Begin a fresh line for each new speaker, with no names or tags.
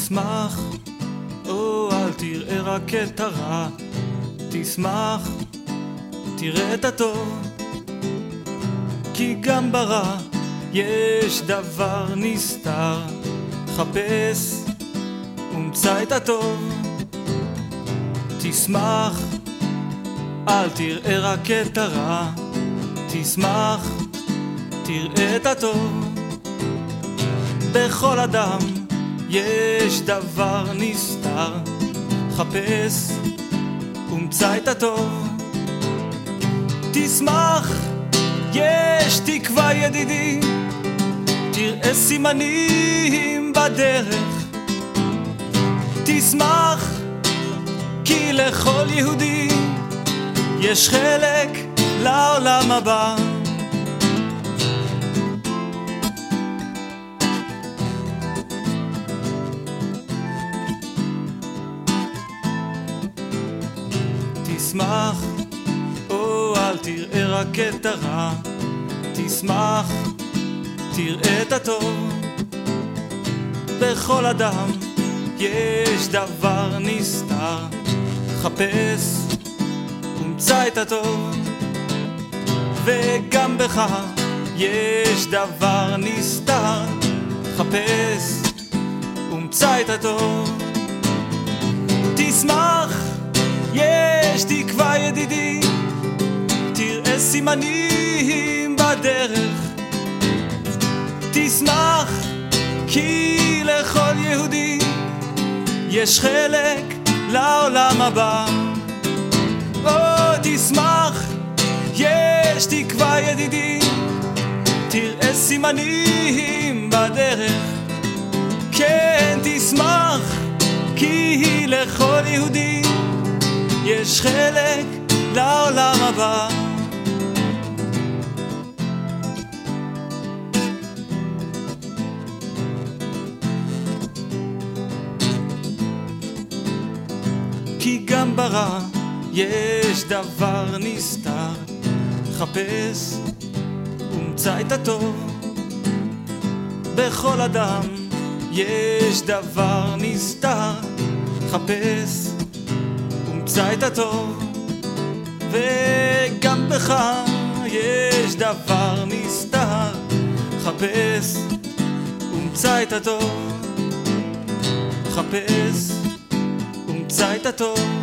תשמח, או אל תראה רק את הרע, תשמח, תראה את הטוב, כי גם ברע יש דבר נסתר, חפש ומצא את הטוב. תשמח, אל תראה רק את הרע, תשמח, תראה את הטוב. בכל אדם יש דבר נסתר, חפש ומצא את הטוב. תשמח, יש תקווה ידידי, תראה סימנים בדרך. תשמח, כי לכל יהודי יש חלק לעולם הבא. תשמח, או אל תראה רק את הרע, תשמח, תראה את הטוב. בכל אדם יש דבר נסתר, חפש ומצא את הטוב. וגם בך יש דבר נסתר, חפש ומצא את הטוב. תשמח, יש תקווה ידידי, תראה סימנים בדרך. תשמח, כי לכל יהודי יש חלק לעולם הבא. או תשמח, יש תקווה ידידי, תראה סימנים בדרך. כן, תשמח, כי לכל יהודי יש חלק לעולם הבא. כי גם ברע יש דבר נסתר, חפש ומצא את הטוב. בכל אדם יש דבר נסתר, חפש ומצא את הטוב. וגם בך יש דבר נסתר, חפש ומצא את הטוב. חפש ומצא את הטוב.